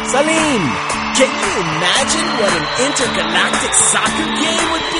Salim, can you imagine what an intergalactic soccer game would be?